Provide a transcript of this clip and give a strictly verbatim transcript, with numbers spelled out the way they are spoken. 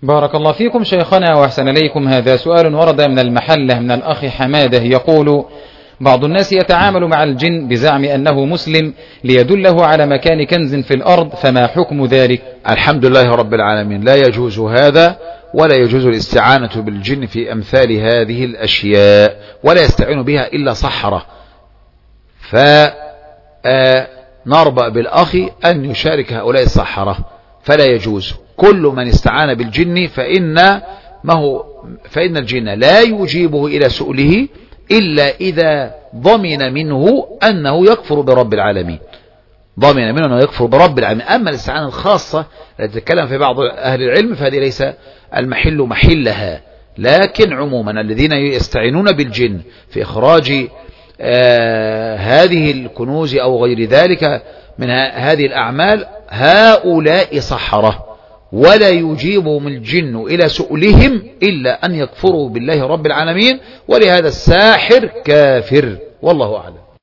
بارك الله فيكم شيخنا وأحسن إليكم. هذا سؤال ورد من المحلة من الأخ حمادة يقول: بعض الناس يتعامل مع الجن بزعم أنه مسلم ليدله على مكان كنز في الأرض، فما حكم ذلك؟ الحمد لله رب العالمين، لا يجوز هذا، ولا يجوز الاستعانة بالجن في أمثال هذه الأشياء، ولا يستعين بها إلا صحراء. فنربأ بالأخ أن يشارك هؤلاء الصحراء، فلا يجوز. كل من استعان بالجن فإن ما هو فإن الجن لا يجيبه إلى سؤله إلا إذا ضمن منه أنه يكفر برب العالمين، ضمن منه أنه يكفر برب العالمين. أما الاستعانة الخاصة التي تتكلم في بعض أهل العلم فهذه ليس المحل محلها، لكن عموما الذين يستعينون بالجن في إخراج آه هذه الكنوز أو غير ذلك من هذه الأعمال هؤلاء صحراء، ولا يجيبهم الجن إلى سؤلهم إلا أن يكفروا بالله رب العالمين، ولهذا الساحر كافر، والله أعلم.